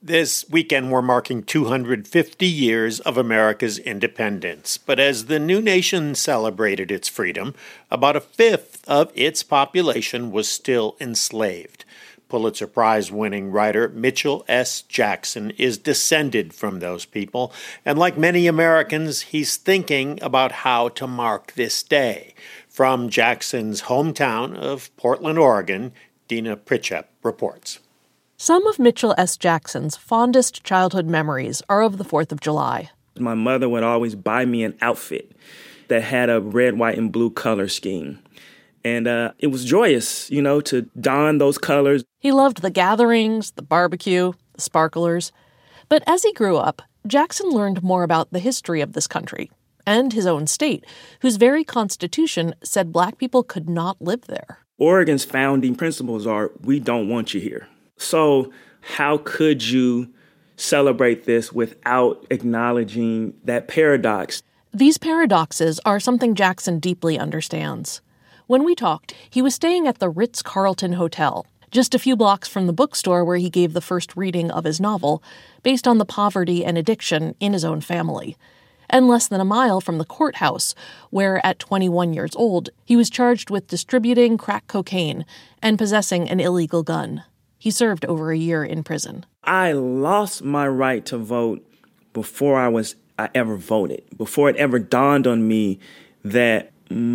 This weekend, we're marking 250 years of America's independence. But as the new nation celebrated its freedom, about a fifth of its population was still enslaved. Pulitzer Prize-winning writer Mitchell S. Jackson is descended from those people, and like many Americans, he's thinking about how to mark this day. From Jackson's hometown of Portland, Oregon, Dina Pritchett reports. Some of Mitchell S. Jackson's fondest childhood memories are of the 4th of July. My mother would always buy me an outfit that had a red, white, and blue color scheme. And it was joyous, to don those colors. He loved the gatherings, the barbecue, the sparklers. But as he grew up, Jackson learned more about the history of this country and his own state, whose very constitution said Black people could not live there. Oregon's founding principles are, we don't want you here. So how could you celebrate this without acknowledging that paradox? These paradoxes are something Jackson deeply understands. When we talked, he was staying at the Ritz-Carlton Hotel, just a few blocks from the bookstore where he gave the first reading of his novel, based on the poverty and addiction in his own family, and less than a mile from the courthouse, where at 21 years old, he was charged with distributing crack cocaine and possessing an illegal gun. He served over a year in prison. I lost my right to vote before I ever voted, before it ever dawned on me that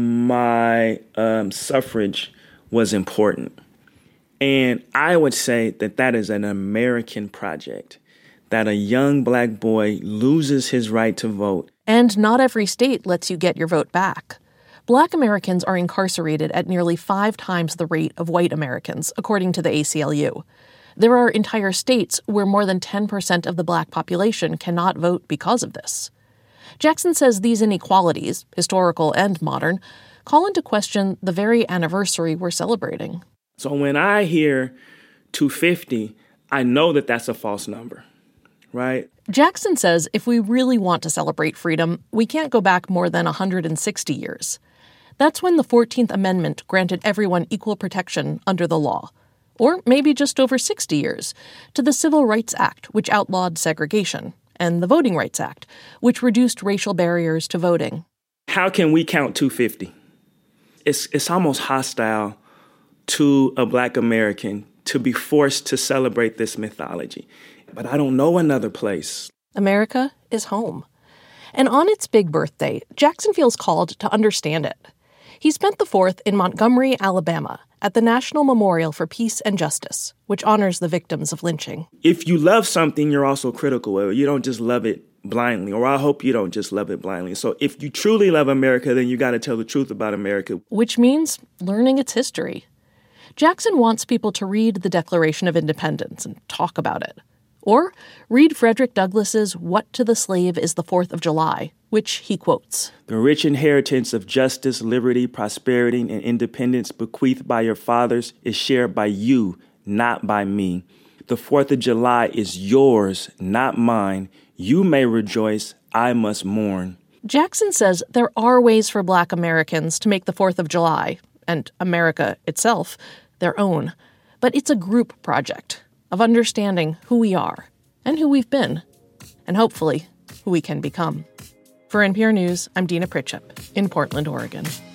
my suffrage was important. And I would say that is an American project, that a young Black boy loses his right to vote. And not every state lets you get your vote back. Black Americans are incarcerated at nearly 5 times the rate of white Americans, according to the ACLU. There are entire states where more than 10% of the Black population cannot vote because of this. Jackson says these inequalities, historical and modern, call into question the very anniversary we're celebrating. So when I hear 250, I know that that's a false number, right? Jackson says if we really want to celebrate freedom, we can't go back more than 160 years. That's when the 14th Amendment granted everyone equal protection under the law. Or maybe just over 60 years, to the Civil Rights Act, which outlawed segregation, and the Voting Rights Act, which reduced racial barriers to voting. How can we count 250? It's almost hostile to a Black American to be forced to celebrate this mythology. But I don't know another place. America is home. And on its big birthday, Jackson feels called to understand it. He spent the 4th in Montgomery, Alabama, at the National Memorial for Peace and Justice, which honors the victims of lynching. If you love something, you're also critical of it. You don't just love it blindly, or I hope you don't just love it blindly. So if you truly love America, then you got to tell the truth about America. Which means learning its history. Jackson wants people to read the Declaration of Independence and talk about it. Or read Frederick Douglass's What to the Slave is the 4th of July, which he quotes. The rich inheritance of justice, liberty, prosperity, and independence bequeathed by your fathers is shared by you, not by me. The 4th of July is yours, not mine. You may rejoice, I must mourn. Jackson says there are ways for Black Americans to make the 4th of July, and America itself, their own. But it's a group project of understanding who we are and who we've been, and hopefully who we can become. For NPR News, I'm Dina Pritchett in Portland, Oregon.